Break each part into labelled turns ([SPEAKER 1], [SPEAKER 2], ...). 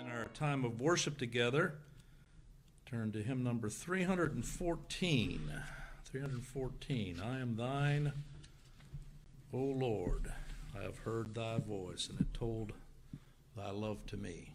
[SPEAKER 1] In our time of worship together, turn to hymn number 314. 314. I am thine, O Lord. I have heard thy voice, and it told thy love to me.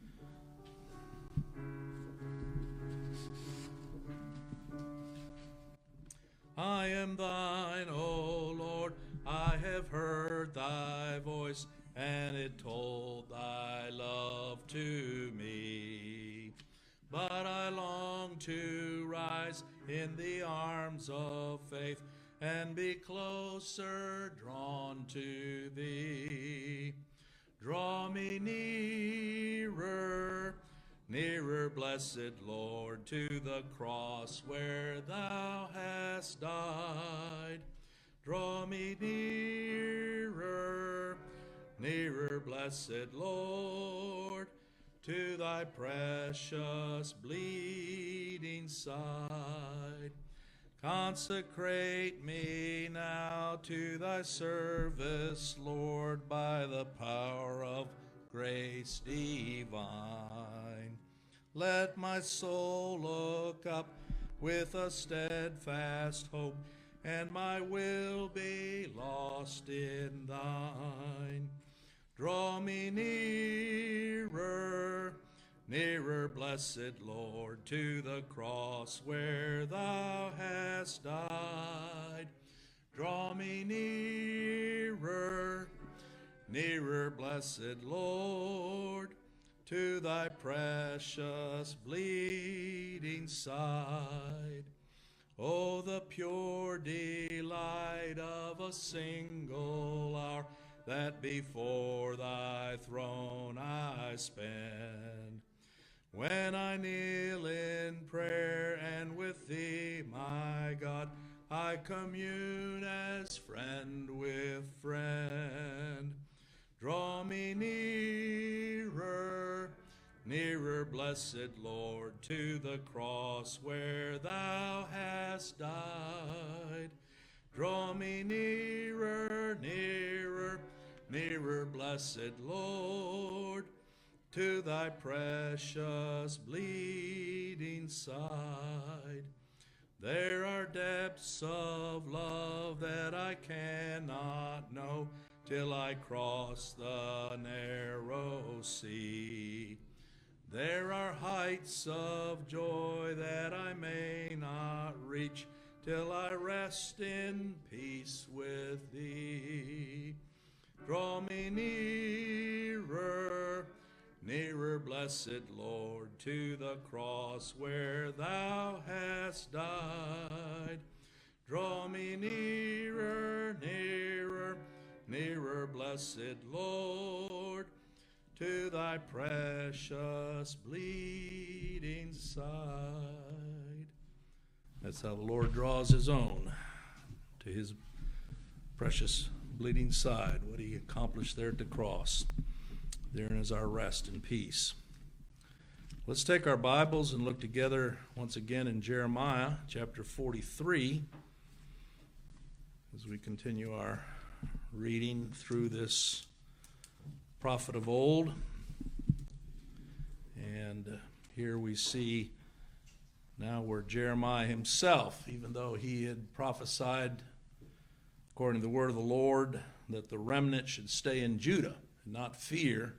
[SPEAKER 1] I am thine, O Lord. I have heard thy voice, and it told thy love to me. But I long to rise in the arms of faith and be closer drawn to thee. Draw me nearer, nearer, blessed Lord, to the cross where thou hast died. Draw me nearer, nearer, blessed Lord, to thy precious bleeding side. Consecrate me now to thy service, Lord, by the power of grace divine. Let my soul look up with a steadfast hope, and my will be lost in thine. Draw me nearer, nearer, blessed Lord, to the cross where thou hast died. Draw me nearer, nearer, blessed Lord, to thy precious bleeding side. Oh, the pure delight of a single hour that before thy throne I spend, when I kneel in prayer and with thee, my God, I commune as friend with friend. Draw me nearer, nearer, blessed Lord, to the cross where thou hast died. Draw me nearer, nearer, nearer, blessed Lord, to thy precious bleeding side. There are depths of love that I cannot know till I cross the narrow sea. There are heights of joy that I may not reach till I rest in peace with thee. Draw me nearer, nearer, blessed Lord, to the cross where thou hast died. Draw me nearer, nearer, nearer, blessed Lord, to thy precious bleeding side. That's how the Lord draws his own to his precious bleeding side, what he accomplished there at the cross. Therein is our rest and peace. Let's take our Bibles and look together once again in Jeremiah chapter 43 as we continue our reading through this prophet of old. And here we see now where Jeremiah himself, even though he had prophesied according to the word of the Lord that the remnant should stay in Judah and not fear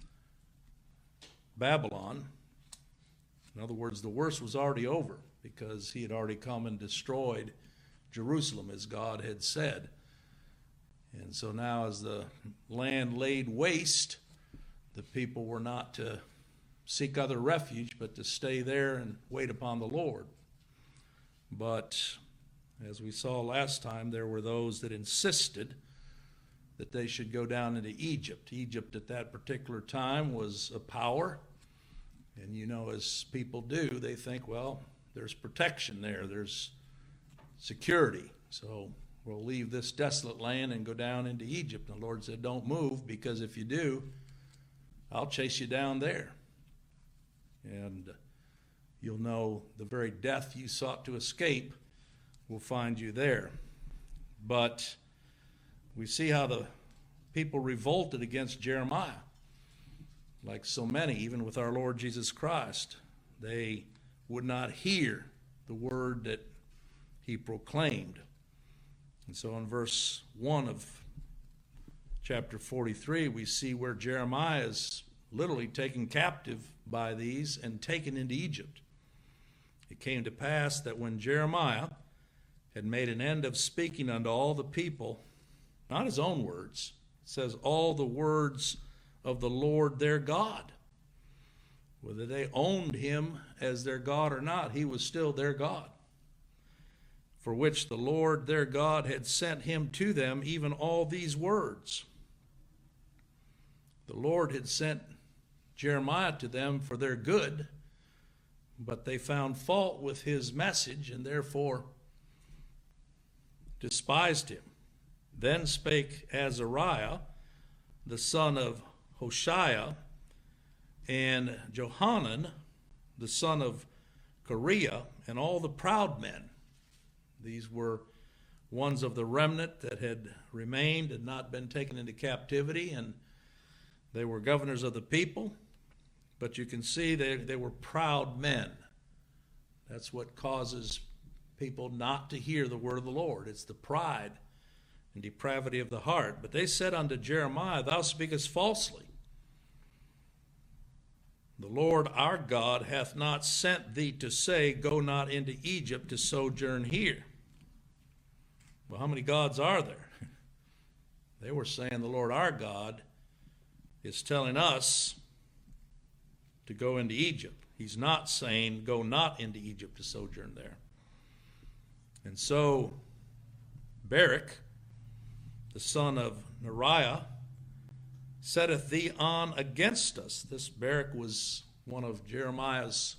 [SPEAKER 1] Babylon. In other words, the worst was already over because he had already come and destroyed Jerusalem as God had said. And so now as the land laid waste, the people were not to seek other refuge, but to stay there and wait upon the Lord. But as we saw last time, there were those that insisted that they should go down into Egypt. Egypt at that particular time was a power. And you know, as people do, they think, well, there's protection there. There's security. So we'll leave this desolate land and go down into Egypt. And the Lord said, don't move, because if you do, I'll chase you down there. And you'll know the very death you sought to escape will find you there. But we see how the people revolted against Jeremiah. like so many, even with our Lord Jesus Christ, they would not hear the word that he proclaimed. And so in verse 1 of chapter 43, we see where Jeremiah is literally taken captive by these and taken into Egypt. It came to pass that when Jeremiah had made an end of speaking unto all the people, not his own words, it says all the words of the Lord their God. Whether they owned him as their God or not, he was still their God, for which the Lord their God had sent him to them, even all these words. The Lord had sent Jeremiah to them for their good, but they found fault with his message and therefore despised him. Then spake Azariah, the son of Hoshea, and Johanan, the son of Kareah, and all the proud men. These were ones of the remnant that had remained and not been taken into captivity, and they were governors of the people. But you can see they were proud men. That's what causes people not to hear the word of the Lord. It's the pride and depravity of the heart. But they said unto Jeremiah, Thou speakest falsely. The Lord our God hath not sent thee to say, Go not into Egypt to sojourn here. Well, how many gods are there? They were saying the Lord our God is telling us to go into Egypt. He's not saying, Go not into Egypt to sojourn there. And so Barak, the son of Neriah, setteth thee on against us. This Barak was one of Jeremiah's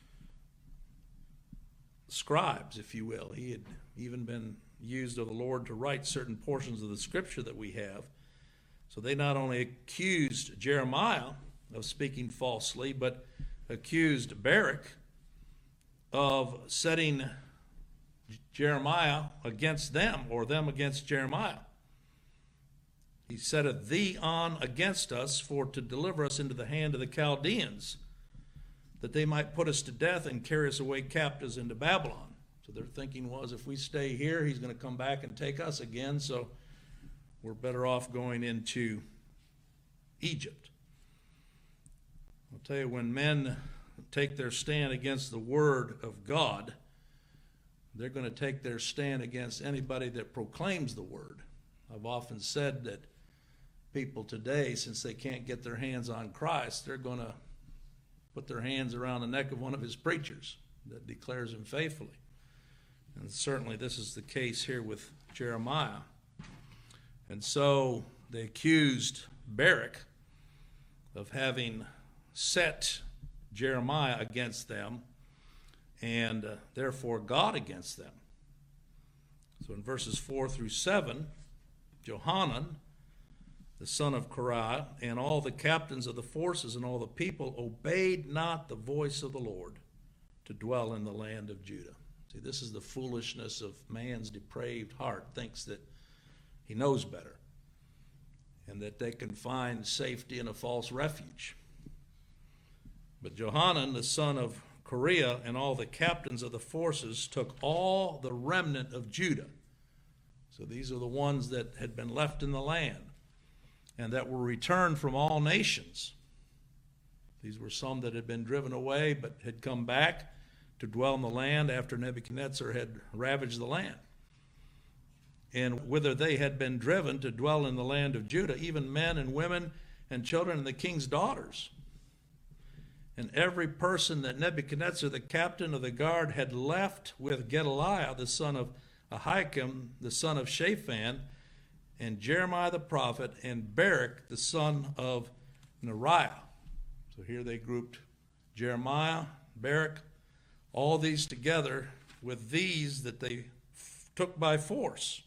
[SPEAKER 1] scribes, if you will. He had even been used of the Lord to write certain portions of the scripture that we have. So they not only accused Jeremiah of speaking falsely, but accused Barak of setting Jeremiah against them, or them against Jeremiah. He setteth thee on against us for to deliver us into the hand of the Chaldeans, that they might put us to death and carry us away captives into Babylon. So their thinking was, if we stay here, he's going to come back and take us again, so we're better off going into Egypt. I'll tell you, when men take their stand against the word of God, they're going to take their stand against anybody that proclaims the word. I've often said that people today, since they can't get their hands on Christ, they're going to put their hands around the neck of one of his preachers that declares him faithfully. And certainly this is the case here with Jeremiah. And so they accused Barak of having set Jeremiah against them, and therefore God against them. So in verses 4 through 7, Johanan, the son of Kareah, and all the captains of the forces and all the people obeyed not the voice of the Lord to dwell in the land of Judah. See, this is the foolishness of man's depraved heart, thinks that he knows better and that they can find safety in a false refuge. But Johanan, the son of Kareah, and all the captains of the forces took all the remnant of Judah. So these are the ones that had been left in the land and that were returned from all nations. These were some that had been driven away but had come back to dwell in the land after Nebuchadnezzar had ravaged the land. And whither they had been driven to dwell in the land of Judah, even men and women and children and the king's daughters. And every person that Nebuchadnezzar, the captain of the guard, had left with Gedaliah, the son of Ahikam, the son of Shaphan, and Jeremiah the prophet, and Barak, the son of Neriah. So here they grouped Jeremiah, Barak, all these together with these that they took by force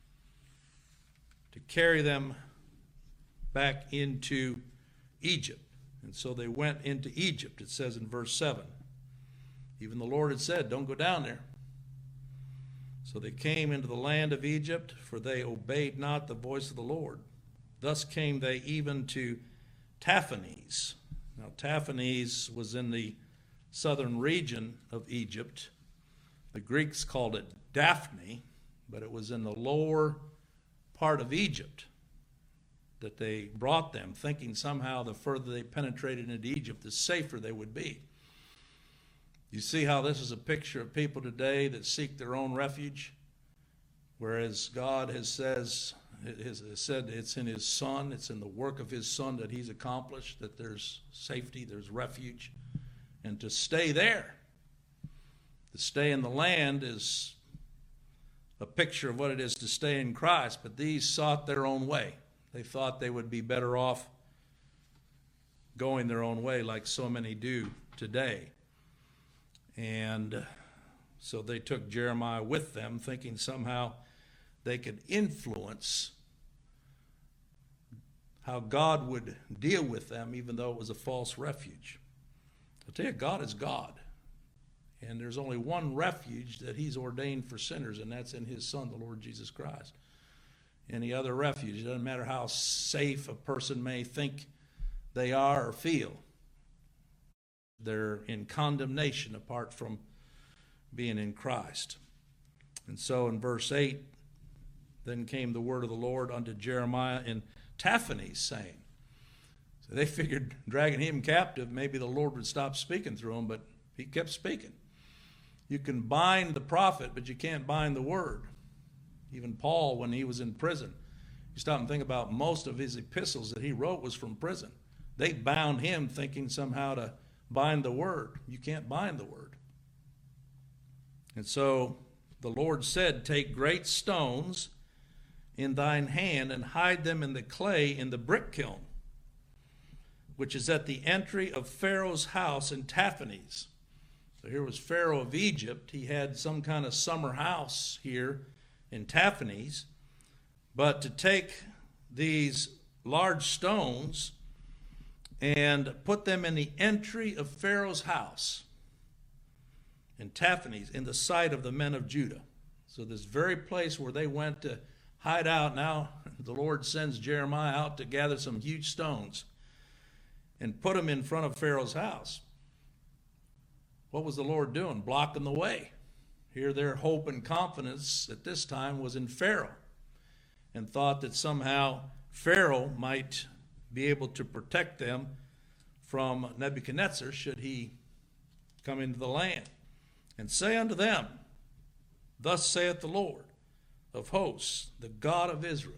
[SPEAKER 1] to carry them back into Egypt. And so they went into Egypt, it says in verse 7. Even the Lord had said, don't go down there. So they came into the land of Egypt, for they obeyed not the voice of the Lord. Thus came they even to Taphanes. Now, Taphanes was in the southern region of Egypt. The Greeks called it Daphne, but it was in the lower part of Egypt that they brought them, thinking somehow the further they penetrated into Egypt, the safer they would be. You see how this is a picture of people today that seek their own refuge, whereas God has said it's in his Son, it's in the work of his Son that he's accomplished, that there's safety, there's refuge, and to stay there, to stay in the land is a picture of what it is to stay in Christ. But these sought their own way. They thought they would be better off going their own way, like so many do today. And so they took Jeremiah with them, thinking somehow they could influence how God would deal with them, even though it was a false refuge. I'll tell you, God is God. And there's only one refuge that he's ordained for sinners, and that's in his Son, the Lord Jesus Christ. Any other refuge, it doesn't matter how safe a person may think they are or feel, they're in condemnation apart from being in Christ. And so in verse 8, then came the word of the Lord unto Jeremiah in Taphanes, saying. So they figured dragging him captive, maybe the Lord would stop speaking through him, but he kept speaking. You can bind the prophet, but you can't bind the word. Even Paul, when he was in prison, you stop and think about most of his epistles that he wrote was from prison. They bound him thinking somehow to bind the word. You can't bind the word. And so the Lord said, take great stones in thine hand and hide them in the clay in the brick kiln, which is at the entry of Pharaoh's house in Taphanes. So here was Pharaoh of Egypt. He had some kind of summer house here in Taphanes. But to take these large stones and put them in the entry of Pharaoh's house in Taphanes, in the sight of the men of Judah. So this very place where they went to hide out, now the Lord sends Jeremiah out to gather some huge stones and put them in front of Pharaoh's house. What was the Lord doing? Blocking the way. Here their hope and confidence at this time was in Pharaoh, and thought that somehow Pharaoh might be able to protect them from Nebuchadnezzar should he come into the land. And say unto them, thus saith the Lord of hosts, the God of Israel.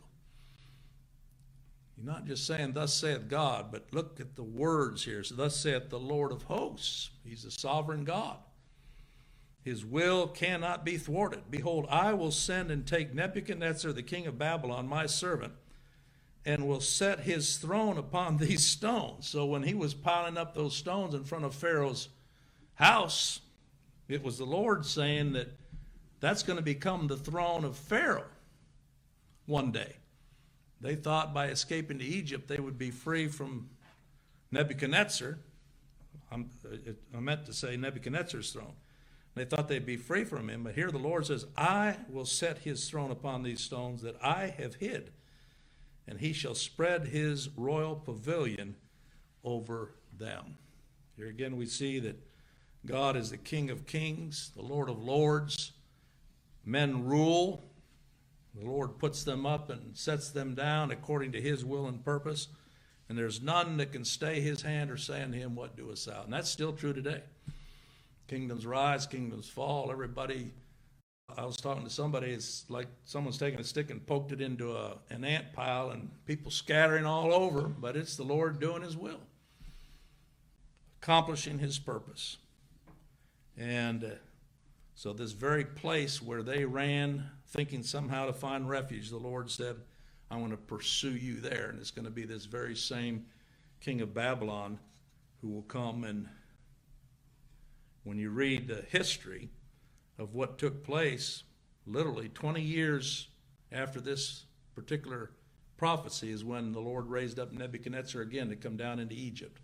[SPEAKER 1] You're not just saying, thus saith God, but look at the words here. So thus saith the Lord of hosts. He's a sovereign God. His will cannot be thwarted. Behold, I will send and take Nebuchadnezzar, the king of Babylon, my servant, and will set his throne upon these stones. So when he was piling up those stones in front of Pharaoh's house, it was the Lord saying that that's going to become the throne of Pharaoh one day. They thought by escaping to Egypt they would be free from Nebuchadnezzar. I meant to say Nebuchadnezzar's throne. They thought they'd be free from him, but here the Lord says, I will set his throne upon these stones that I have hid, and he shall spread his royal pavilion over them. Here again we see that God is the King of kings, the Lord of lords. Men rule. The Lord puts them up and sets them down according to his will and purpose. And there's none that can stay his hand or say unto him, what doest thou? And that's still true today. Kingdoms rise, kingdoms fall. Everybody, I was talking to somebody, it's like someone's taken a stick and poked it into an ant pile and people scattering all over, but it's the Lord doing his will, accomplishing his purpose. And so this very place where they ran, thinking somehow to find refuge, the Lord said, I want to pursue you there. And it's going to be this very same king of Babylon who will come. And when you read the history of what took place, literally 20 years after this particular prophecy is when the Lord raised up Nebuchadnezzar again to come down into Egypt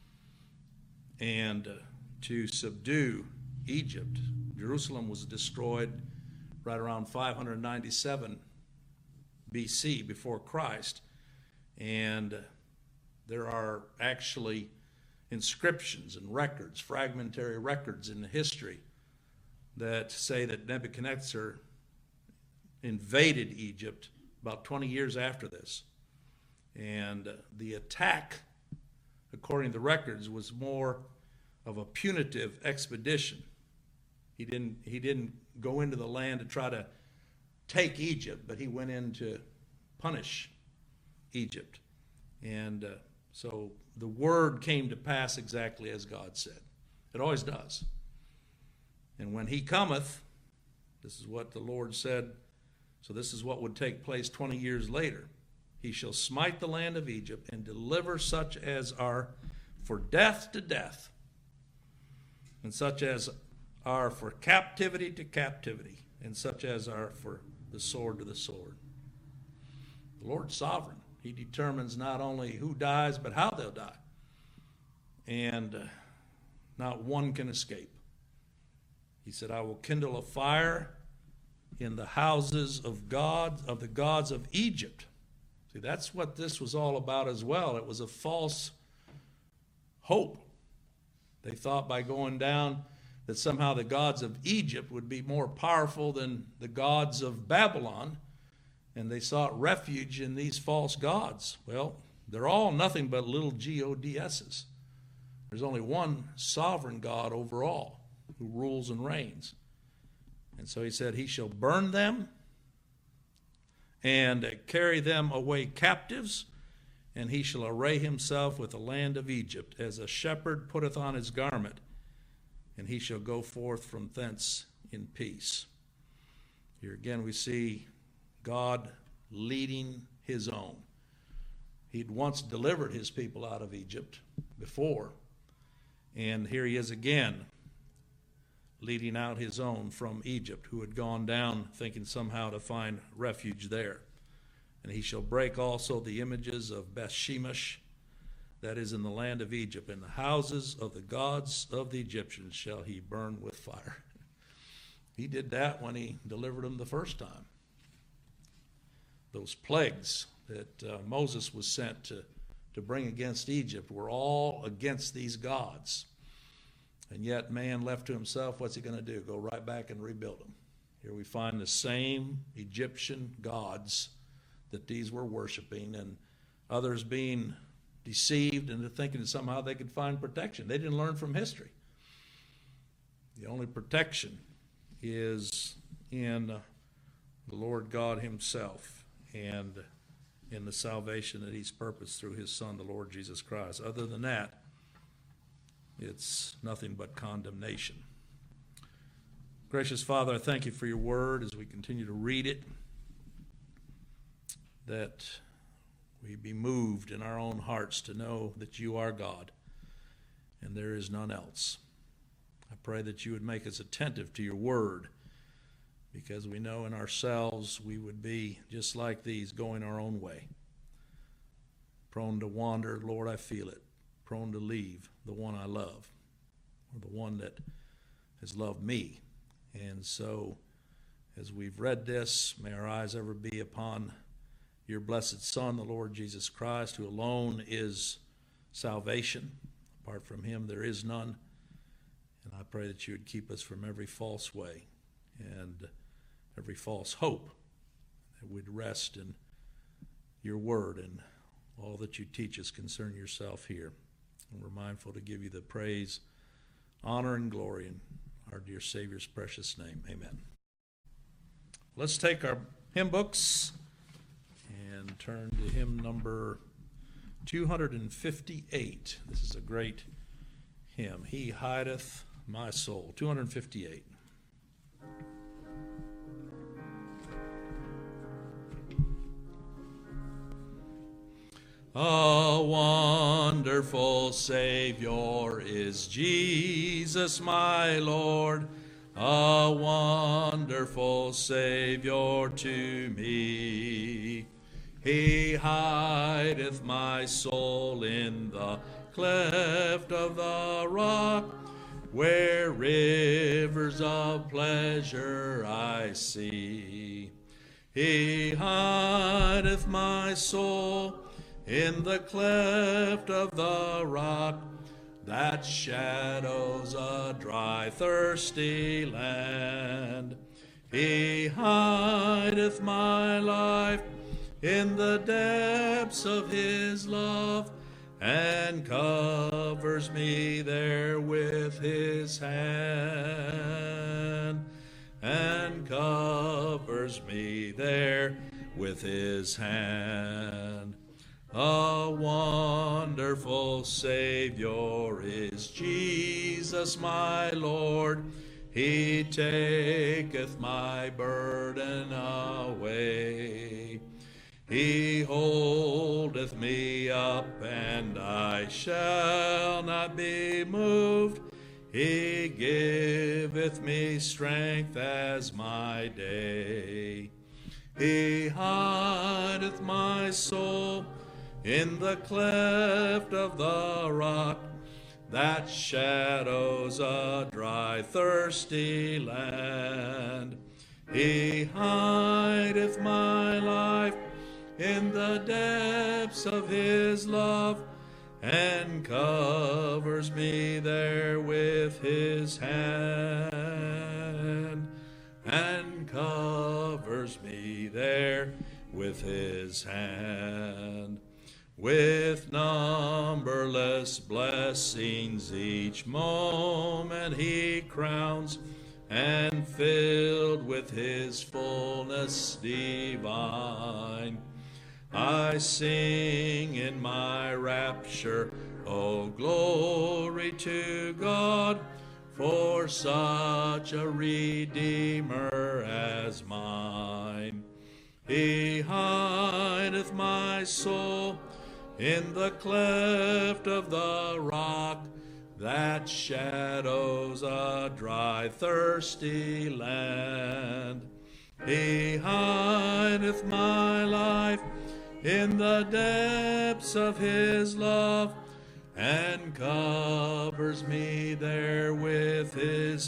[SPEAKER 1] and to subdue Egypt. Jerusalem was destroyed right around 597 BC, before Christ. And there are actually inscriptions and records, fragmentary records in the history that say that Nebuchadnezzar invaded Egypt about 20 years after this. And the attack, according to the records, was more of a punitive expedition. He didn't go into the land to try to take Egypt, but he went in to punish Egypt. And so the word came to pass exactly as God said. It always does. And when he cometh, this is what the Lord said, so this is what would take place 20 years later. He shall smite the land of Egypt and deliver such as are for death to death, and such as are for captivity to captivity, and such as are for the sword to the sword. The Lord's sovereign. He determines not only who dies, but how they'll die. And not one can escape. He said, I will kindle a fire in the houses of God, of the gods of Egypt. See, that's what this was all about as well. It was a false hope. They thought by going down that somehow the gods of Egypt would be more powerful than the gods of Babylon, and they sought refuge in these false gods. Well, they're all nothing but little gods's. There's only one sovereign God over all who rules and reigns. And so he said, he shall burn them and carry them away captives, and he shall array himself with the land of Egypt, as a shepherd putteth on his garment, and he shall go forth from thence in peace. Here again we see God leading his own. He'd once delivered his people out of Egypt before, and here he is again leading out his own from Egypt, who had gone down thinking somehow to find refuge there. And he shall break also the images of Beth-shemesh, that is in the land of Egypt, and the houses of the gods of the Egyptians shall he burn with fire. He did that when he delivered them the first time. Those plagues that Moses was sent to bring against Egypt were all against these gods. And yet man left to himself, what's he going to do? Go right back and rebuild them. Here we find the same Egyptian gods that these were worshiping, and others being deceived into thinking that somehow they could find protection. They didn't learn from history. The only protection is in the Lord God himself and in the salvation that he's purposed through his Son, the Lord Jesus Christ. Other than that, it's nothing but condemnation. Gracious Father, I thank you for your word as we continue to read it, that we be moved in our own hearts to know that you are God and there is none else. I pray that you would make us attentive to your word, because we know in ourselves we would be just like these, going our own way. Prone to wander, Lord, I feel it. Prone to leave the one I love, or the one that has loved me. And so, as we've read this, may our eyes ever be upon your blessed Son, the Lord Jesus Christ, who alone is salvation. Apart from him, there is none. And I pray that you would keep us from every false way and every false hope, that we'd rest in your word and all that you teach us concerning yourself here. And we're mindful to give you the praise, honor, and glory in our dear Savior's precious name. Amen. Let's take our hymn books and turn to hymn number 258. This is a great hymn. He hideth my soul. 258. A wonderful Savior is Jesus my Lord, a wonderful Savior to me. He hideth my soul in the cleft of the rock, where rivers of pleasure I see. He hideth my soul in the cleft of the rock that shadows a dry, thirsty land. He hideth my life in the depths of his love, and covers me there with his hand, and covers me there with his hand. A wonderful Savior is Jesus my Lord. He taketh my burden away. He holdeth me up, and I shall not be moved. He giveth me strength as my day. He hideth my soul in the cleft of the rock that shadows a dry, thirsty land. He hideth my life in the depths of his love, and covers me there with his hand, and covers me there with his hand. With numberless blessings each moment he crowns, and filled with his fullness divine, I sing in my rapture, oh glory to God, for such a Redeemer as mine. He hideth my soul in the cleft of the rock that shadows a dry, thirsty land. He hideth my life in the depths of his love, and covers me there with his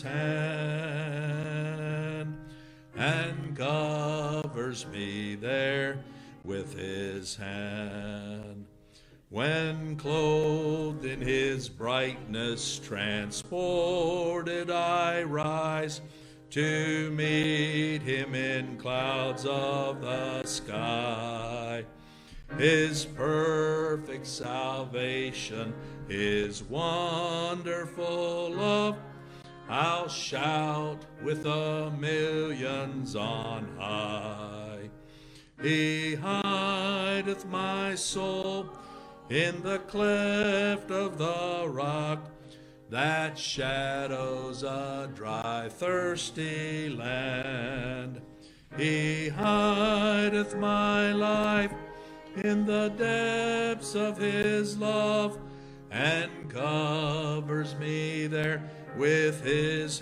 [SPEAKER 1] hand, and covers me there with his hand. When clothed in his brightness, transported I rise to meet him in clouds of the sky. His perfect salvation, his wonderful love, I'll shout with the millions on high. He hideth my soul in the cleft of the rock that shadows a dry, thirsty land. He hideth my life in the depths of his love, and covers me there with his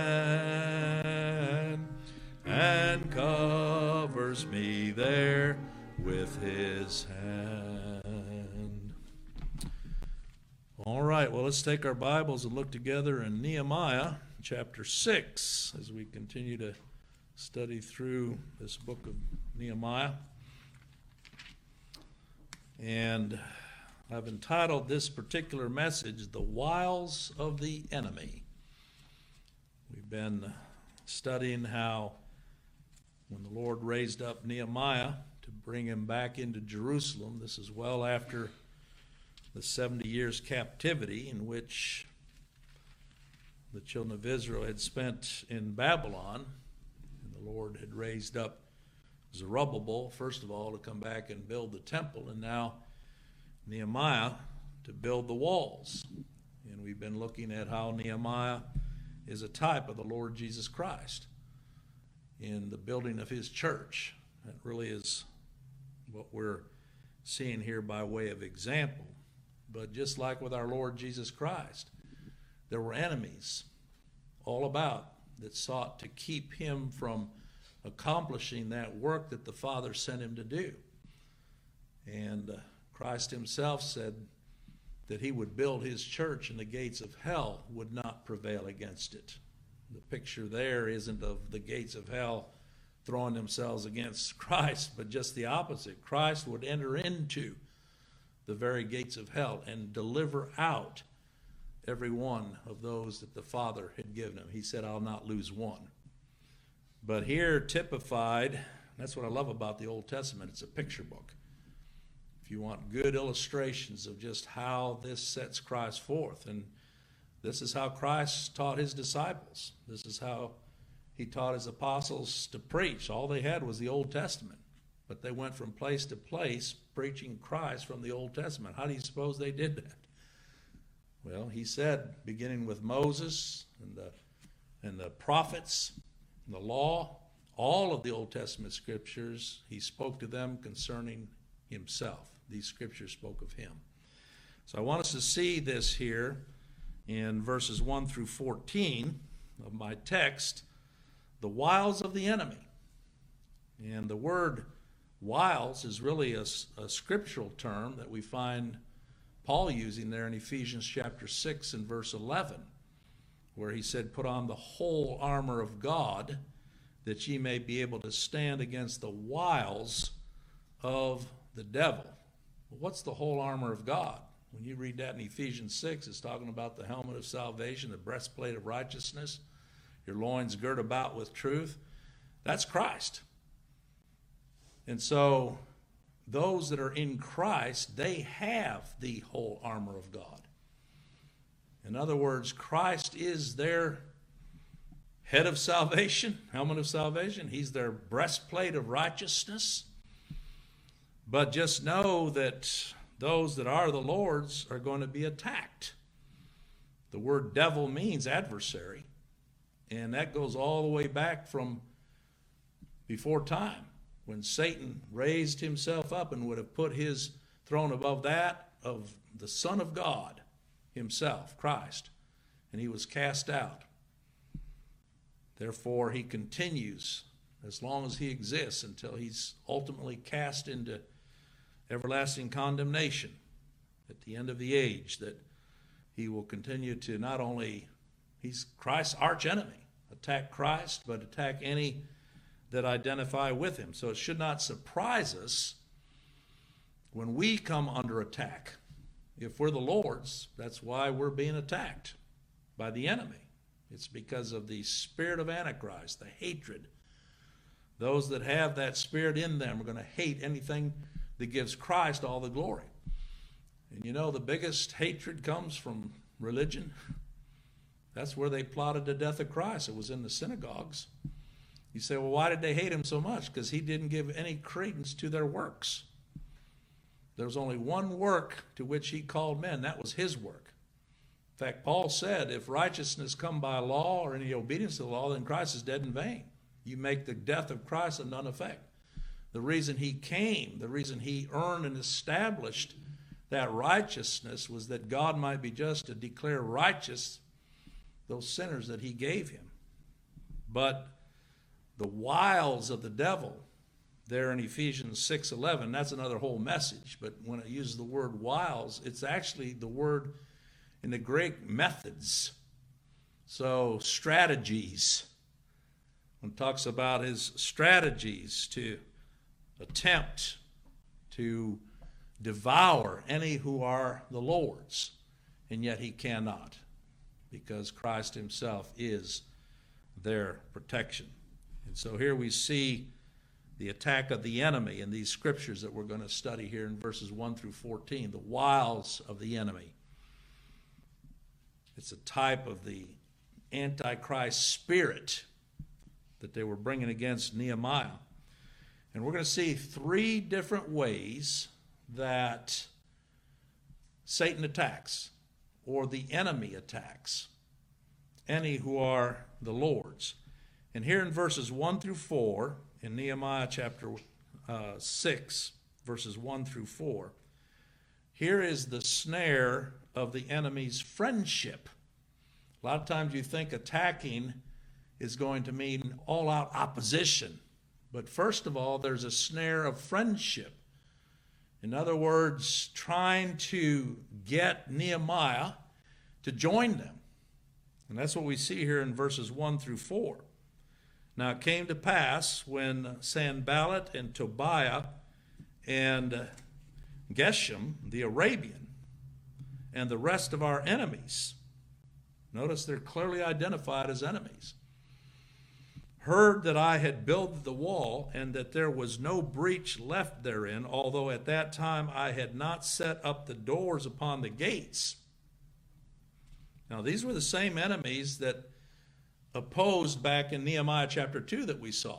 [SPEAKER 1] hand, and covers me there with his hand. All right, well, let's take our Bibles and look together in Nehemiah chapter 6 as we continue to study through this book of Nehemiah. And I've entitled this particular message, The Wiles of the Enemy. We've been studying how when the Lord raised up Nehemiah to bring him back into Jerusalem, this is well after the 70 years captivity in which the children of Israel had spent in Babylon, and the Lord had raised up Zerubbabel, first of all, to come back and build the temple, and now Nehemiah to build the walls. And we've been looking at how Nehemiah is a type of the Lord Jesus Christ in the building of his church. That really is what we're seeing here by way of example. But just like with our Lord Jesus Christ, there were enemies all about that sought to keep him from accomplishing that work that the Father sent him to do. And Christ himself said that he would build his church and the gates of hell would not prevail against it. The picture there isn't of the gates of hell throwing themselves against Christ, but just the opposite. Christ would enter into the very gates of hell and deliver out every one of those that the Father had given him. He said, I'll not lose one. But here typified, that's what I love about the Old Testament, it's a picture book. If you want good illustrations of just how this sets Christ forth, and this is how Christ taught his disciples. This is how he taught his apostles to preach. All they had was the Old Testament, but they went from place to place preaching Christ from the Old Testament. How do you suppose they did that? Well, he said, beginning with Moses and the prophets, and the law, all of the Old Testament scriptures, he spoke to them concerning himself. These scriptures spoke of him. So I want us to see this here in verses 1 through 14 of my text, the wiles of the enemy. And the word wiles is really a scriptural term that we find Paul using there in Ephesians chapter 6 and verse 11, where he said, put on the whole armor of God, that ye may be able to stand against the wiles of the devil. Well, what's the whole armor of God? When you read that in Ephesians 6, it's talking about the helmet of salvation, the breastplate of righteousness, your loins girt about with truth. That's Christ. And so those that are in Christ, they have the whole armor of God. In other words, Christ is their head of salvation, helmet of salvation. He's their breastplate of righteousness. But just know that those that are the Lord's are going to be attacked. The word devil means adversary, and that goes all the way back from before time, when Satan raised himself up and would have put his throne above that of the Son of God himself, Christ, and he was cast out. Therefore, he continues as long as he exists until he's ultimately cast into everlasting condemnation at the end of the age, that he will continue to not only, he's Christ's archenemy, attack Christ, but attack any that identify with him. So it should not surprise us when we come under attack. If we're the Lord's, that's why we're being attacked by the enemy. It's because of the spirit of Antichrist, the hatred. Those that have that spirit in them are going to hate anything that gives Christ all the glory. And you know, the biggest hatred comes from religion. That's where they plotted the death of Christ. It was in the synagogues. You say, well, why did they hate him so much? Because he didn't give any credence to their works. There was only one work to which he called men. That was his work. In fact, Paul said, if righteousness come by law or any obedience to the law, then Christ is dead in vain. You make the death of Christ of none effect. The reason he came, the reason he earned and established that righteousness was that God might be just to declare righteous those sinners that he gave him. But the wiles of the devil there in Ephesians 6:11, that's another whole message. But when it uses the word wiles, it's actually the word in the Greek methods. So strategies. When it talks about his strategies to attempt to devour any who are the Lord's, and yet he cannot, because Christ himself is their protection. And so here we see the attack of the enemy in these scriptures that we're going to study here in verses 1 through 14, the wiles of the enemy. It's a type of the Antichrist spirit that they were bringing against Nehemiah. And we're going to see three different ways that Satan attacks, or the enemy attacks, any who are the Lord's. And here in verses 1 through 4, in Nehemiah chapter 6, verses 1 through 4, here is the snare of the enemy's friendship. A lot of times you think attacking is going to mean all-out opposition. But first of all, there's a snare of friendship. In other words, trying to get Nehemiah to join them. And that's what we see here in verses 1 through 4. Now it came to pass when Sanballat and Tobiah and Geshem the Arabian and the rest of our enemies, notice they're clearly identified as enemies, heard that I had built the wall and that there was no breach left therein, although at that time I had not set up the doors upon the gates. Now these were the same enemies that opposed back in Nehemiah chapter 2 that we saw.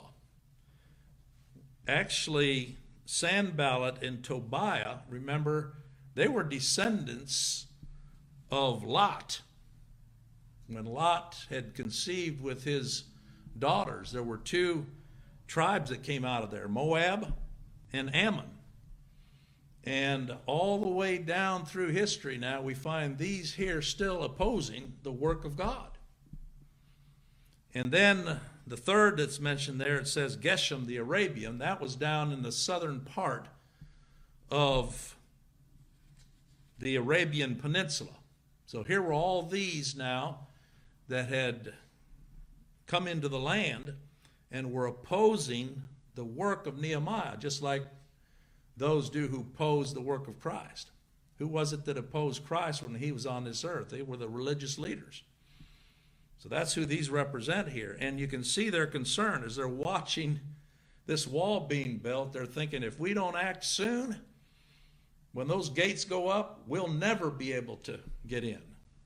[SPEAKER 1] Actually, Sanballat and Tobiah, remember, they were descendants of Lot. When Lot had conceived with his daughters, there were two tribes that came out of there, Moab and Ammon. And all the way down through history now, we find these here still opposing the work of God. And then the third that's mentioned there, it says Geshem the Arabian. That was down in the southern part of the Arabian Peninsula. So here were all these now that had come into the land and were opposing the work of Nehemiah, just like those do who oppose the work of Christ. Who was it that opposed Christ when he was on this earth? They were the religious leaders. So that's who these represent here. And you can see their concern as they're watching this wall being built. They're thinking, if we don't act soon, when those gates go up, we'll never be able to get in.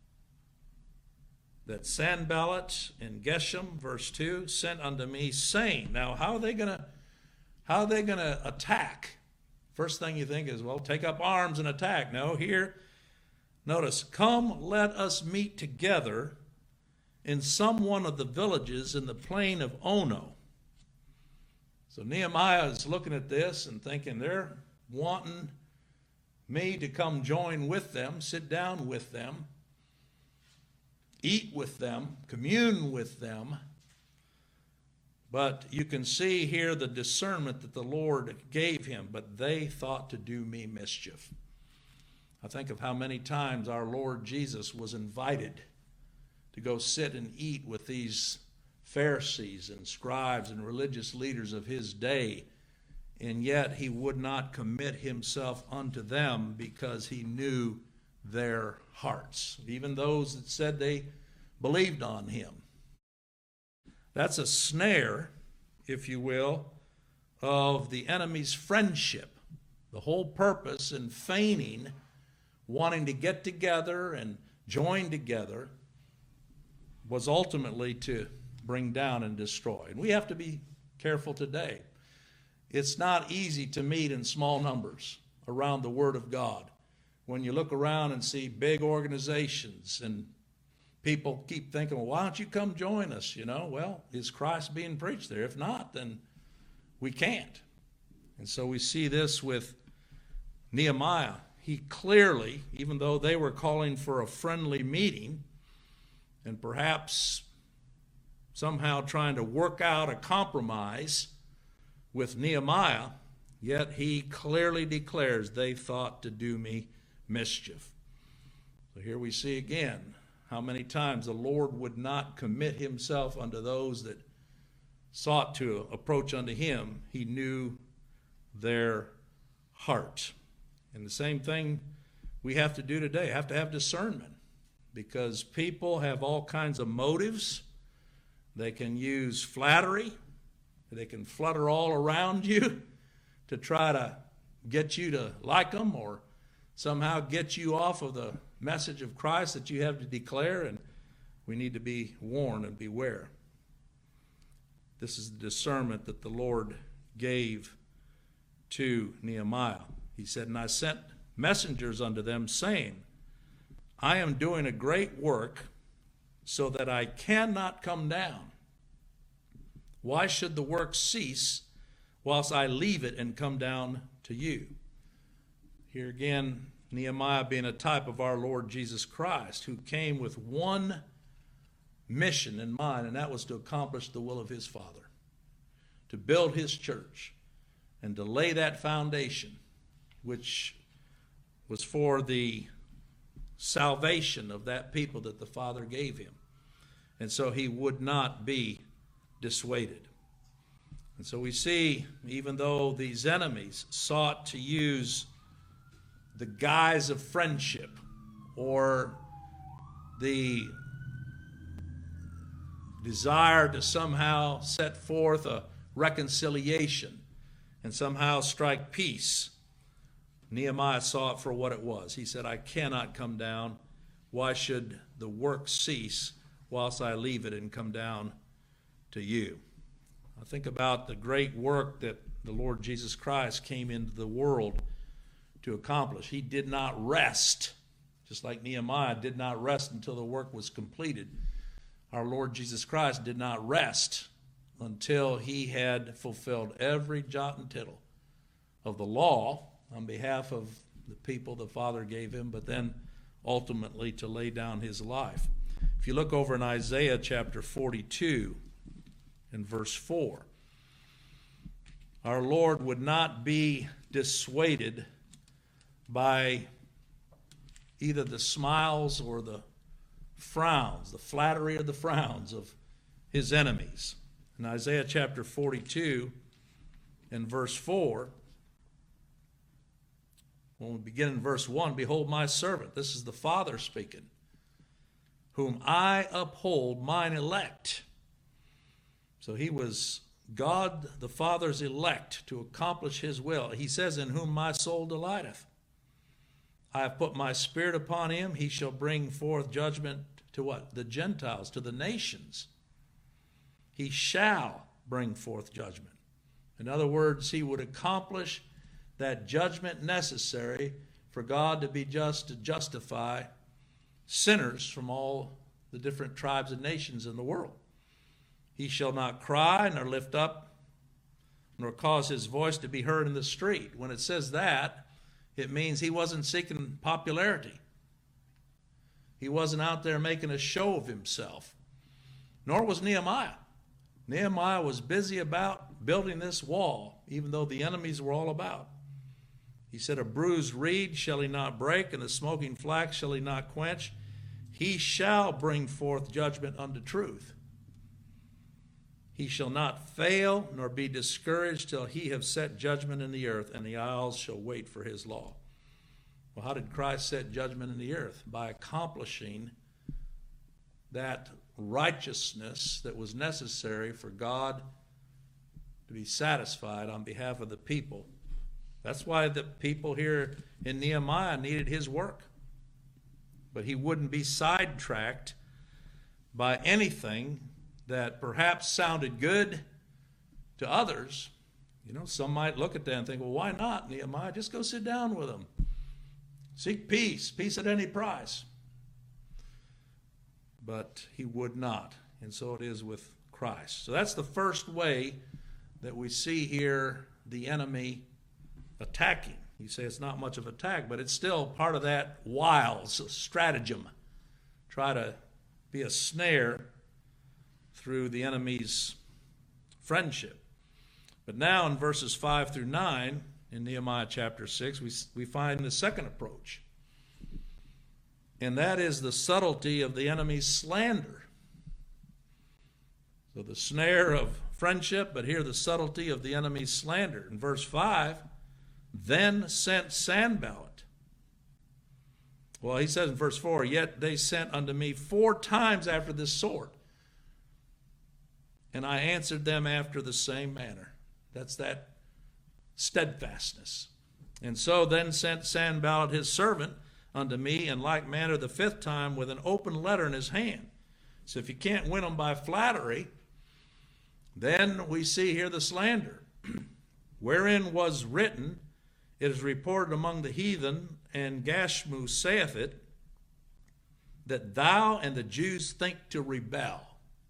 [SPEAKER 1] That Sanballat and Geshem, verse 2, sent unto me, saying, now how are they going to attack? First thing you think is, well, take up arms and attack. No, here, notice, come, let us meet together in some one of the villages in the plain of Ono. So Nehemiah is looking at this and thinking they're wanting me to come join with them, sit down with them, eat with them, commune with them. But you can see here the discernment that the Lord gave him, but they thought to do me mischief. I think of how many times our Lord Jesus was invited to go sit and eat with these Pharisees and scribes and religious leaders of his day, and yet he would not commit himself unto them because he knew their hearts, even those that said they believed on him. That's a snare, if you will, of the enemy's friendship. The whole purpose in feigning, wanting to get together and join together, was ultimately to bring down and destroy. And we have to be careful today. It's not easy to meet in small numbers around the Word of God. When you look around and see big organizations and people keep thinking, well, why don't you come join us? You know, well, is Christ being preached there? If not, then we can't. And so we see this with Nehemiah. He clearly, even though they were calling for a friendly meeting and perhaps somehow trying to work out a compromise with Nehemiah, yet he clearly declares they thought to do me mischief. So here we see again how many times the Lord would not commit himself unto those that sought to approach unto him. He knew their heart. And the same thing we have to do today. Have to have discernment, because people have all kinds of motives. They can use flattery. They can flutter all around you to try to get you to like them or somehow get you off of the message of Christ that you have to declare, and we need to be warned and beware. This is the discernment that the Lord gave to Nehemiah. He said, and I sent messengers unto them, saying, I am doing a great work, so that I cannot come down. Why should the work cease whilst I leave it and come down to you? Here again, Nehemiah being a type of our Lord Jesus Christ, who came with one mission in mind, and that was to accomplish the will of his Father, to build his church, and to lay that foundation, which was for the salvation of that people that the Father gave him. And so he would not be dissuaded. And so we see, even though these enemies sought to use the guise of friendship or the desire to somehow set forth a reconciliation and somehow strike peace. Nehemiah saw it for what it was. He said, I cannot come down. Why should the work cease whilst I leave it and come down to you? I think about the great work that the Lord Jesus Christ came into the world to accomplish. He did not rest, just like Nehemiah did not rest until the work was completed. Our Lord Jesus Christ did not rest until he had fulfilled every jot and tittle of the law on behalf of the people the Father gave him, but then ultimately to lay down his life. If you look over in Isaiah chapter 42 and verse 4, our Lord would not be dissuaded by either the smiles or the frowns, the flattery or the frowns of his enemies. In Isaiah chapter 42 and verse 4, when we begin in verse 1, behold my servant, this is the Father speaking, whom I uphold, mine elect. So he was God the Father's elect to accomplish his will. He says, in whom my soul delighteth. I have put my spirit upon him. He shall bring forth judgment to what? The Gentiles, to the nations. He shall bring forth judgment. In other words, he would accomplish that judgment necessary for God to be just to justify sinners from all the different tribes and nations in the world. He shall not cry nor lift up nor cause his voice to be heard in the street. When it says that, it means he wasn't seeking popularity. He wasn't out there making a show of himself. Nor was Nehemiah. Nehemiah was busy about building this wall, even though the enemies were all about. He said, a bruised reed shall he not break, and the smoking flax shall he not quench. He shall bring forth judgment unto truth. He shall not fail nor be discouraged till he have set judgment in the earth, and the isles shall wait for his law. Well, how did Christ set judgment in the earth? By accomplishing that righteousness that was necessary for God to be satisfied on behalf of the people. That's why the people here in Nehemiah needed his work. But he wouldn't be sidetracked by anything that perhaps sounded good to others. You know, some might look at that and think, well, why not, Nehemiah? Just go sit down with them. Seek peace, peace at any price. But he would not, and so it is with Christ. So that's the first way that we see here the enemy attacking. You say it's not much of an attack, but it's still part of that wiles, stratagem. Try to be a snare through the enemy's friendship. But now in verses 5 through 9, in Nehemiah chapter 6, we find the second approach. And that is the subtlety of the enemy's slander. So the snare of friendship, but here the subtlety of the enemy's slander. In verse 5, then sent Sanballat. Well, he says in verse 4, yet they sent unto me 4 times after this sort, and I answered them after the same manner. That's that steadfastness. And so then sent Sanballat his servant unto me in like manner the 5th time with an open letter in his hand. So if you can't win them by flattery, then we see here the slander, wherein was written, it is reported among the heathen, and Gashmu saith it, that thou and the Jews think to rebel.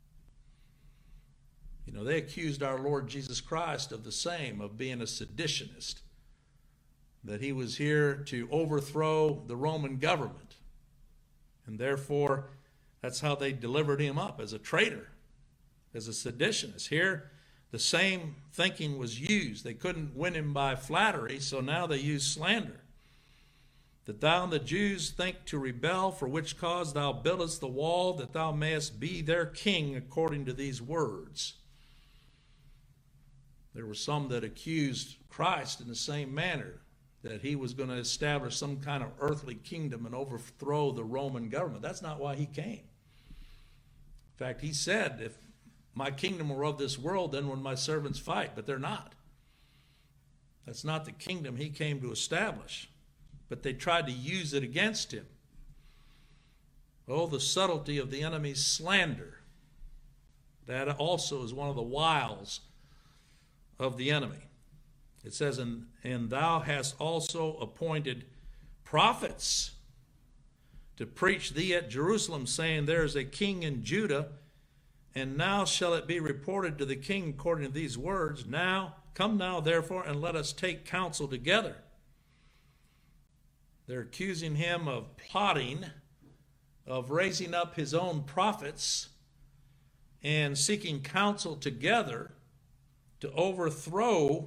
[SPEAKER 1] You know, they accused our Lord Jesus Christ of the same, of being a seditionist, that he was here to overthrow the Roman government. And therefore, that's how they delivered him up, as a traitor, as a seditionist. Here, the same thinking was used. They couldn't win him by flattery, so now they use slander. That thou and the Jews think to rebel, for which cause thou buildest the wall, that thou mayest be their king according to these words. There were some that accused Christ in the same manner, that he was going to establish some kind of earthly kingdom and overthrow the Roman government. That's not why he came. In fact, he said, if my kingdom were of this world, then would my servants fight, but they're not. That's not the kingdom he came to establish, but they tried to use it against him. Oh, the subtlety of the enemy's slander. That also is one of the wiles of the enemy. It says, and thou hast also appointed prophets to preach thee at Jerusalem, saying, there is a king in Judah, and now shall it be reported to the king according to these words. Now, come now, therefore, and let us take counsel together. They're accusing him of plotting, of raising up his own prophets, and seeking counsel together to overthrow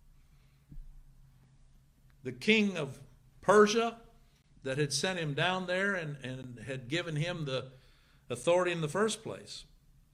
[SPEAKER 1] the king of Persia that had sent him down there and had given him the authority in the first place.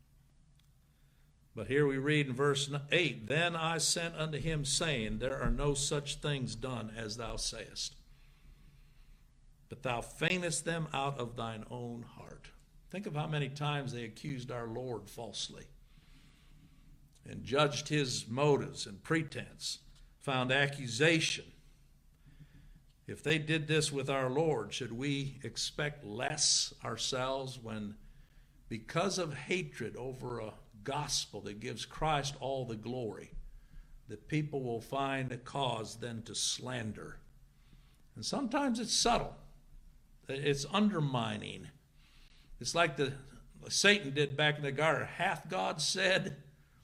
[SPEAKER 1] But here we read in verse 8, then I sent unto him, saying, there are no such things done as thou sayest, but thou feignest them out of thine own heart. Think of how many times they accused our Lord falsely and judged his motives and pretense, found accusation. If they did this with our Lord, should we expect less ourselves when, because of hatred over a gospel that gives Christ all the glory, that people will find a cause then to slander? And sometimes it's subtle. It's undermining. It's like Satan did back in the garden. Hath God said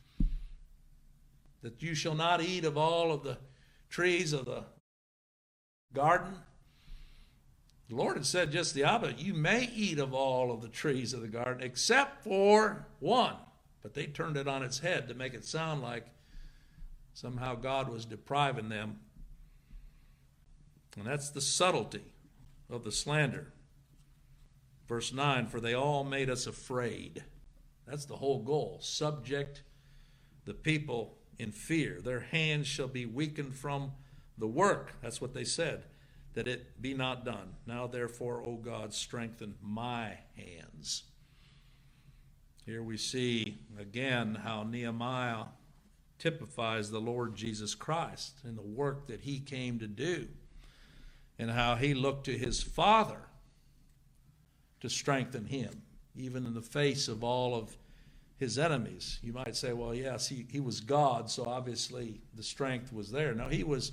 [SPEAKER 1] that you shall not eat of all of the trees of the garden? The Lord had said just the opposite. You may eat of all of the trees of the garden except for one. But they turned it on its head to make it sound like somehow God was depriving them. And that's the subtlety of the slander. Verse 9, for they all made us afraid. That's the whole goal. Subject the people in fear. Their hands shall be weakened from the work. That's what they said, that it be not done. Now therefore, O God, strengthen my hands. Here we see again how Nehemiah typifies the Lord Jesus Christ in the work that he came to do, and how he looked to his Father to strengthen him, even in the face of all of his enemies. You might say, well, yes, he was God, so obviously the strength was there. No, he was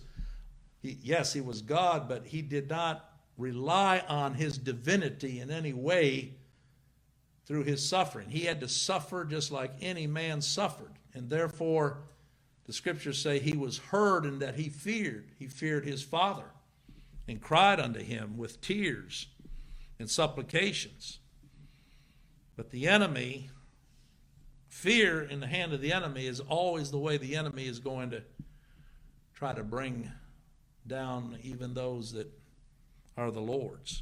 [SPEAKER 1] God, but he did not rely on his divinity in any way through his suffering. He had to suffer just like any man suffered. And therefore, the scriptures say he was heard and that he feared. He feared his Father and cried unto him with tears and supplications. But the enemy, fear in the hand of the enemy is always the way the enemy is going to try to bring down even those that are the Lord's.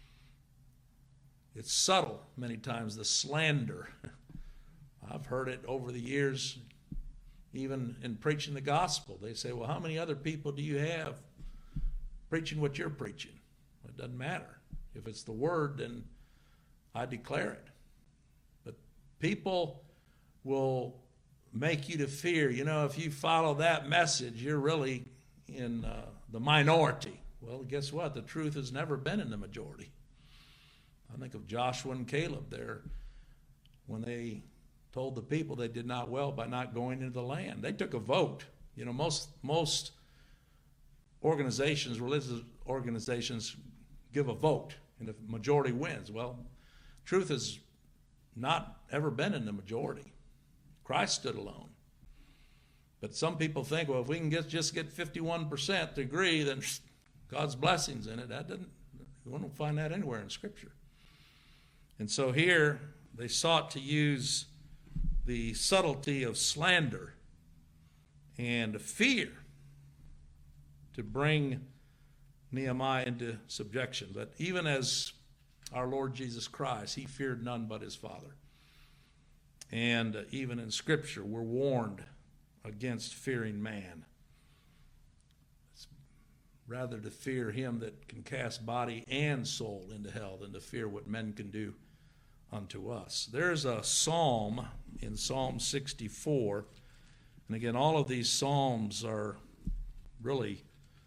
[SPEAKER 1] It's subtle many times, the slander. I've heard it over the years, even in preaching the gospel. They say, well, how many other people do you have preaching what you're preaching? Well, it doesn't matter. If it's the word, then I declare it. But people will make you to fear. You know, if you follow that message, you're really in the minority. Well, guess what? The truth has never been in the majority. I think of Joshua and Caleb there when they told the people they did not well by not going into the land. They took a vote. You know, most organizations, religious organizations, give a vote, and the majority wins. Well, truth has not ever been in the majority. Christ stood alone. But some people think, well, if we can just get 51% to agree, then God's blessings in it. We don't find that anywhere in Scripture. And so here they sought to use the subtlety of slander and fear to bring Nehemiah into subjection. But even as our Lord Jesus Christ, he feared none but his Father. And even in Scripture, we're warned against fearing man. It's rather to fear him that can cast body and soul into hell than to fear what men can do unto us. There's a psalm in Psalm 64, and again, all of these psalms are really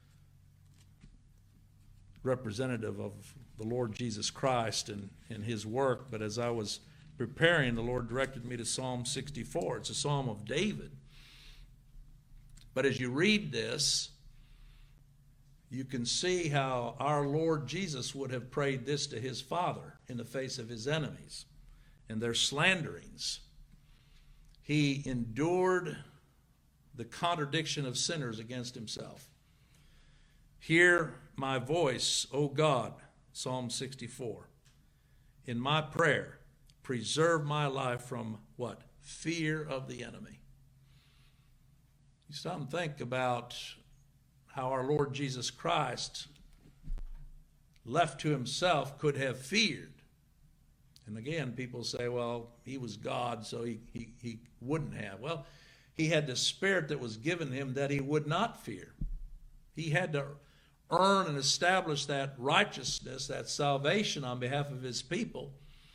[SPEAKER 1] representative of the Lord Jesus Christ and his work, but as I was preparing, the Lord directed me to Psalm 64. It's a psalm of David. But as you read this, you can see how our Lord Jesus would have prayed this to his Father in the face of his enemies and their slanderings. He endured the contradiction of sinners against himself. Hear my voice, O God, Psalm 64. In my prayer, preserve my life from what? Fear of the enemy. You stop and think about how our Lord Jesus Christ, left to himself, could have feared. And again, people say, well, he was God, so he wouldn't have. Well, he had the Spirit that was given him that he would not fear. He had to earn and establish that righteousness, that salvation on behalf of his people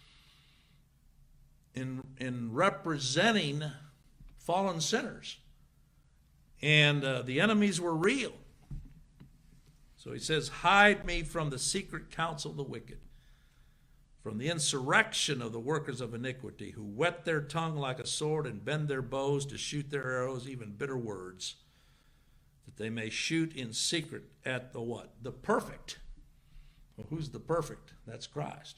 [SPEAKER 1] in representing fallen sinners. And the enemies were real. So he says, hide me from the secret counsel of the wicked, from the insurrection of the workers of iniquity, who whet their tongue like a sword and bend their bows to shoot their arrows, even bitter words, that they may shoot in secret at the what? The perfect. Well, who's the perfect? That's Christ.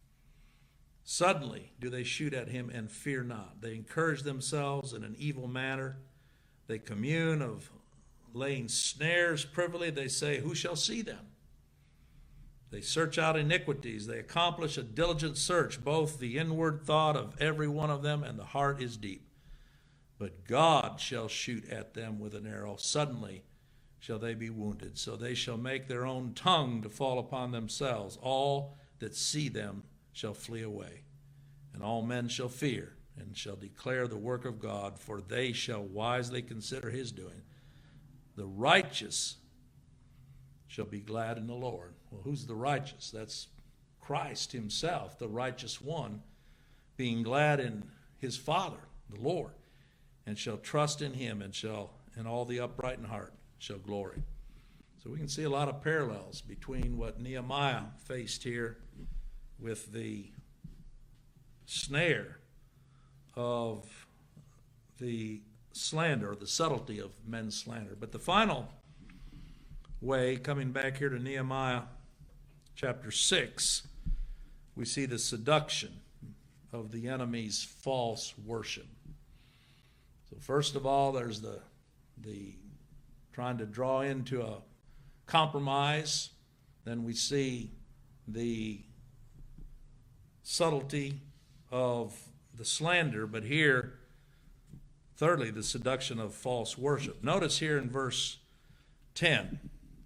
[SPEAKER 1] Suddenly do they shoot at him and fear not. They encourage themselves in an evil manner. They commune of laying snares privily. They say, who shall see them? They search out iniquities. They accomplish a diligent search, both the inward thought of every one of them, and the heart is deep. But God shall shoot at them with an arrow. Suddenly shall they be wounded. So they shall make their own tongue to fall upon themselves. All that see them shall flee away. And all men shall fear and shall declare the work of God, for they shall wisely consider his doing. The righteous shall be glad in the Lord. Well, who's the righteous? That's Christ himself, the righteous one, being glad in his Father, the Lord, and shall trust in him, and all the upright in heart shall glory. So we can see a lot of parallels between what Nehemiah faced here with the snare of the slander, or the subtlety of men's slander. But the final way, coming back here to Nehemiah chapter 6, we see the seduction of the enemy's false worship. So first of all, there's the trying to draw into a compromise. Then we see the subtlety of the slander, but here, thirdly, the seduction of false worship. Notice here in verse 10,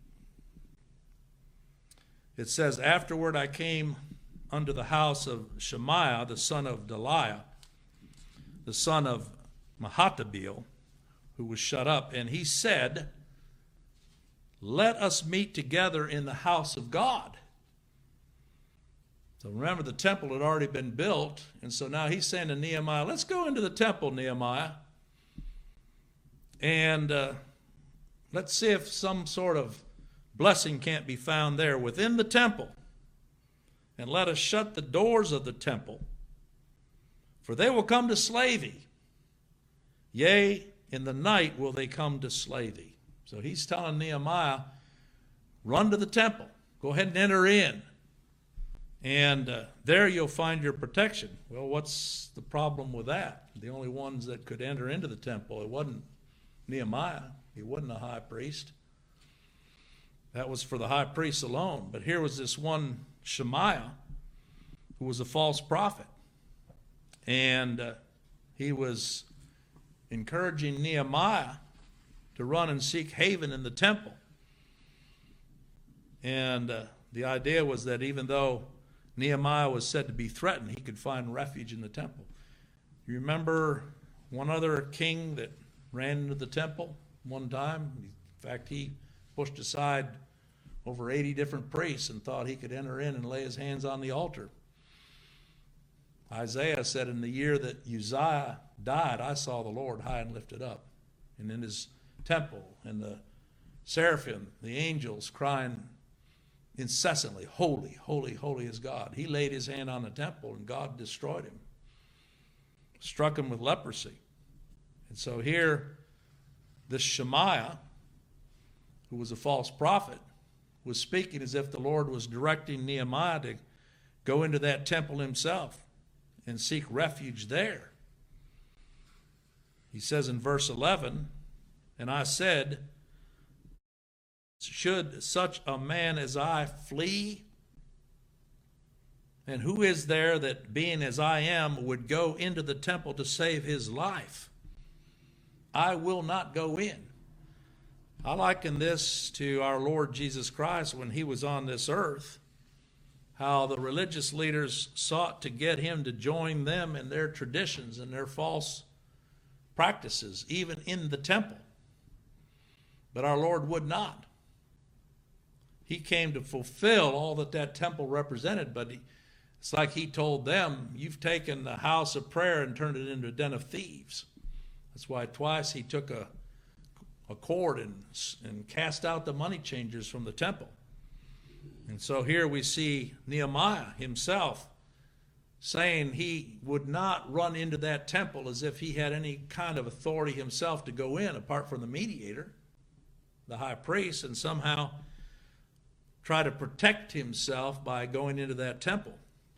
[SPEAKER 1] it says, afterward I came unto the house of Shemaiah, the son of Delaiah, the son of Mahatabeel, who was shut up, and he said, let us meet together in the house of God. So remember, the temple had already been built, and so now he's saying to Nehemiah, let's go into the temple, Nehemiah, and let's see if some sort of blessing can't be found there within the temple. And let us shut the doors of the temple, for they will come to slay thee. Yea, in the night will they come to slay thee. So he's telling Nehemiah, run to the temple. Go ahead and enter in. And there you'll find your protection. Well, what's the problem with that? The only ones that could enter into the temple, it wasn't Nehemiah. He wasn't a high priest. That was for the high priest alone. But here was this one Shemaiah, who was a false prophet. And he was encouraging Nehemiah to run and seek haven in the temple. And the idea was that even though Nehemiah was said to be threatened, he could find refuge in the temple. You remember one other king that ran into the temple one time? In fact, he pushed aside over 80 different priests and thought he could enter in and lay his hands on the altar. Isaiah said, in the year that Uzziah died, I saw the Lord high and lifted up, and in his temple, and the seraphim, the angels, crying incessantly, holy, holy, holy is God. He laid his hand on the temple, and God destroyed him, struck him with leprosy. And so here, this Shemaiah, who was a false prophet, was speaking as if the Lord was directing Nehemiah to go into that temple himself and seek refuge there. He says in verse 11, and I said, should such a man as I flee? And who is there that, being as I am, would go into the temple to save his life? I will not go in. I liken this to our Lord Jesus Christ when he was on this earth, how the religious leaders sought to get him to join them in their traditions and their false practices, even in the temple. But our Lord would not. He came to fulfill all that that temple represented, but it's like he told them, you've taken the house of prayer and turned it into a den of thieves. That's why twice he took a cord and cast out the money changers from the temple. And so here we see Nehemiah himself saying he would not run into that temple as if he had any kind of authority himself to go in, apart from the mediator, the high priest, and somehow try to protect himself by going into that temple.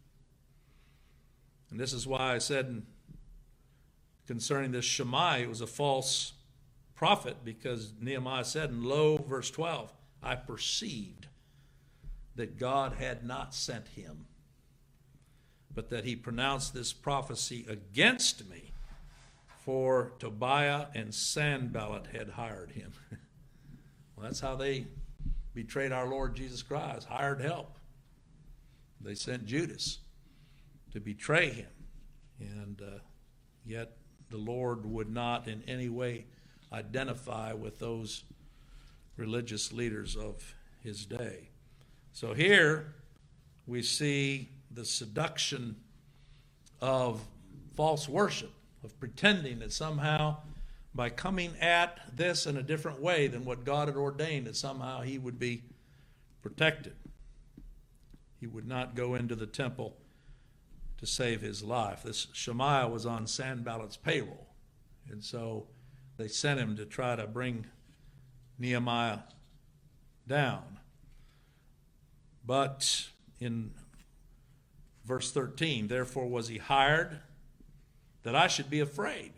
[SPEAKER 1] And this is why I said concerning this Shemaiah, it was a false prophet, because Nehemiah said, and lo, verse 12, I perceived that God had not sent him, but that he pronounced this prophecy against me, for Tobiah and Sanballat had hired him. Well, that's how they betrayed our Lord Jesus Christ, hired help. They sent Judas to betray him, and yet the Lord would not in any way identify with those religious leaders of his day. So here we see the seduction of false worship, of pretending that somehow by coming at this in a different way than what God had ordained, that somehow he would be protected. He would not go into the temple to save his life. This Shemaiah was on Sanballat's payroll, and so they sent him to try to bring Nehemiah down. But in verse 13, therefore was he hired that I should be afraid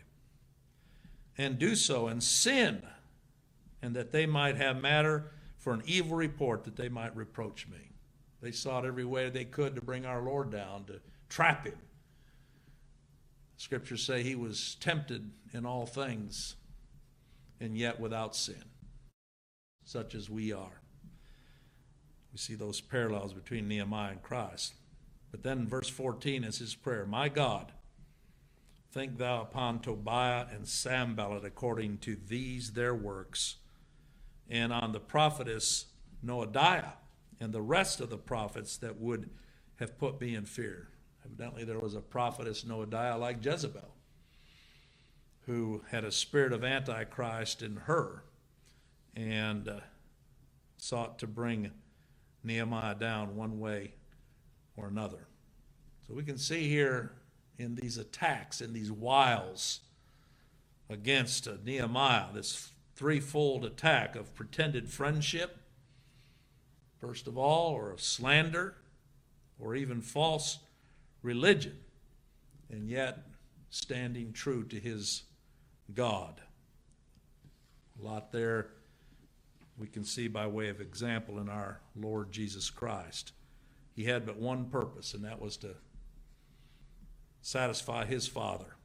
[SPEAKER 1] and do so and sin, and that they might have matter for an evil report, that they might reproach me. They sought every way they could to bring our Lord down, to trap him. Scriptures say he was tempted in all things, and yet without sin, such as we are. We see those parallels between Nehemiah and Christ. But then verse 14 is his prayer. My God, think thou upon Tobiah and Sanballat according to these their works, and on the prophetess Noadiah and the rest of the prophets that would have put me in fear. Evidently there was a prophetess Noadiah like Jezebel, who had a spirit of Antichrist in her and sought to bring Nehemiah down one way or another. So we can see here in these attacks, in these wiles against Nehemiah, this threefold attack of pretended friendship, first of all, or of slander, or even false religion, and yet standing true to his God. A lot there we can see by way of example in our Lord Jesus Christ. He had but one purpose, and that was to satisfy his Father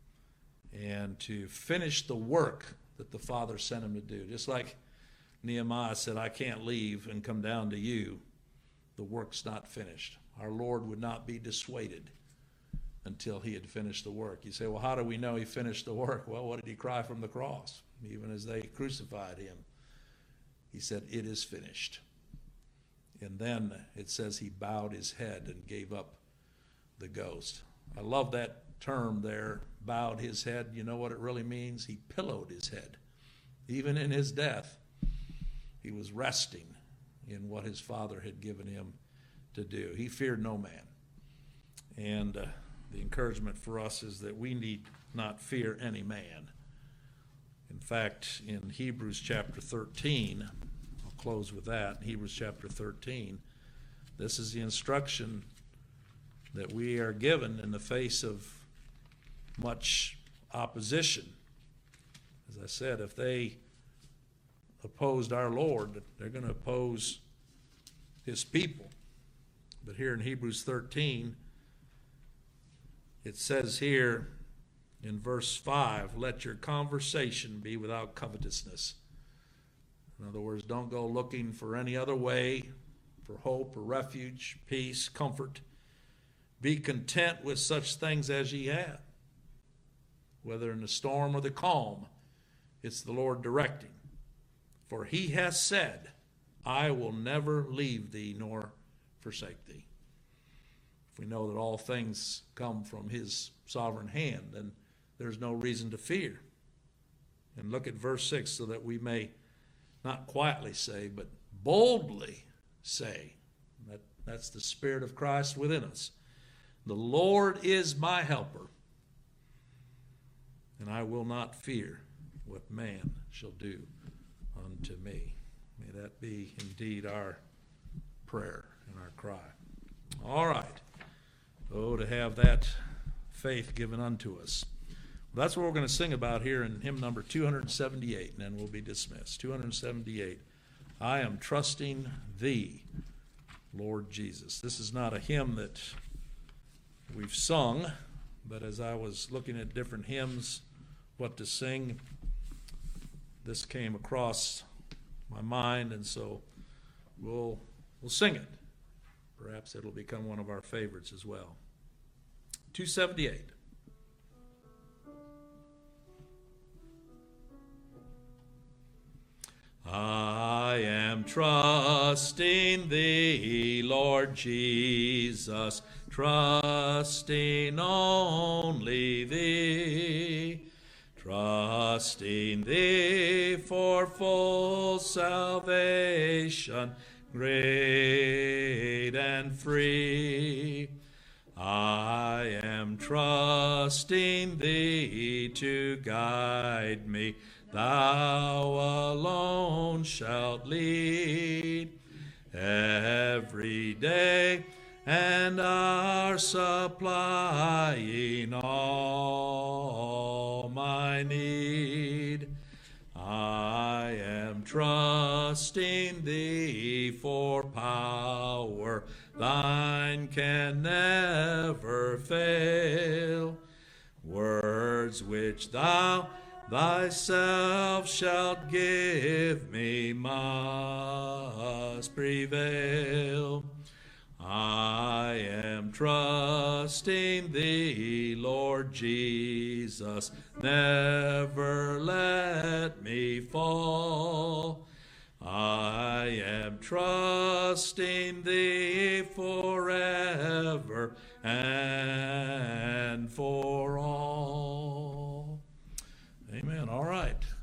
[SPEAKER 1] and to finish the work that the Father sent him to do. Just like Nehemiah said, I can't leave and come down to you. The work's not finished. Our Lord would not be dissuaded until he had finished the work. You say, well, how do we know he finished the work? Well, what did he cry from the cross? Even as they crucified him, he said, it is finished. And then it says he bowed his head and gave up the ghost. I love that term there, bowed his head. You know what it really means? He pillowed his head. Even in his death, he was resting in what his Father had given him to do. He feared no man. And the encouragement for us is that we need not fear any man. In fact, in Hebrews chapter 13, I'll close with that, Hebrews chapter 13, this is the instruction that we are given in the face of much opposition. As I said, if they opposed our Lord, they're going to oppose his people. But here in Hebrews 13, it says here in verse 5, let your conversation be without covetousness. In other words, don't go looking for any other way for hope or refuge, peace, comfort. Be content with such things as ye have. Whether in the storm or the calm, it's the Lord directing. For he has said, I will never leave thee nor forsake thee. If we know that all things come from his sovereign hand, then there's no reason to fear. And look at verse 6, so that we may not quietly say, but boldly say. That's the Spirit of Christ within us. The Lord is my helper, and I will not fear what man shall do unto me. May that be indeed our prayer and our cry. All right. Oh, to have that faith given unto us. Well, that's what we're going to sing about here in hymn number 278, and then we'll be dismissed. 278. I am trusting thee, Lord Jesus. This is not a hymn that we've sung, but as I was looking at different hymns, what to sing, this came across my mind, and so we'll sing it. Perhaps it'll become one of our favorites as well. 278. I am trusting thee, Lord Jesus, trusting only thee, trusting thee for full salvation, great and free. I am trusting thee to guide me, thou alone shalt lead every day, and are supplying all my need. I am trusting thee for power, thine can never fail. Words which thou thyself shalt give me must prevail. I am trusting thee, Lord Jesus, never let me fall. I am trusting thee forever and for all. Amen. All right.